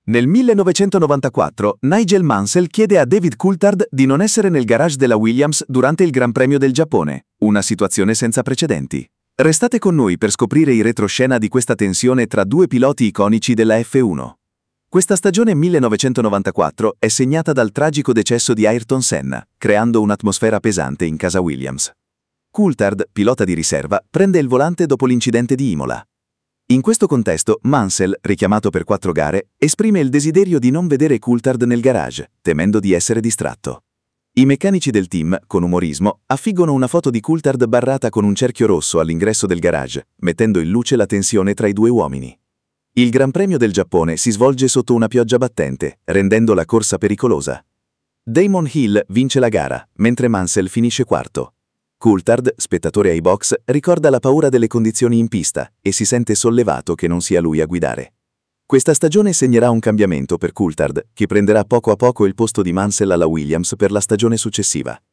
Nel 1994, Nigel Mansell chiede a David Coulthard di non essere nel garage della Williams durante il Gran Premio del Giappone, una situazione senza precedenti. Restate con noi per scoprire i retroscena di questa tensione tra due piloti iconici della F1. Questa stagione 1994 è segnata dal tragico decesso di Ayrton Senna, creando un'atmosfera pesante in casa Williams. Coulthard, pilota di riserva, prende il volante dopo l'incidente di Imola. In questo contesto, Mansell, richiamato per 4 gare, esprime il desiderio di non vedere Coulthard nel garage, temendo di essere distratto. I meccanici del team, con umorismo, affiggono una foto di Coulthard barrata con un cerchio rosso all'ingresso del garage, mettendo in luce la tensione tra i due uomini. Il Gran Premio del Giappone si svolge sotto una pioggia battente, rendendo la corsa pericolosa. Damon Hill vince la gara, mentre Mansell finisce quarto. Coulthard, spettatore ai box, ricorda la paura delle condizioni in pista e si sente sollevato che non sia lui a guidare. Questa stagione segnerà un cambiamento per Coulthard, che prenderà poco a poco il posto di Mansell alla Williams per la stagione successiva.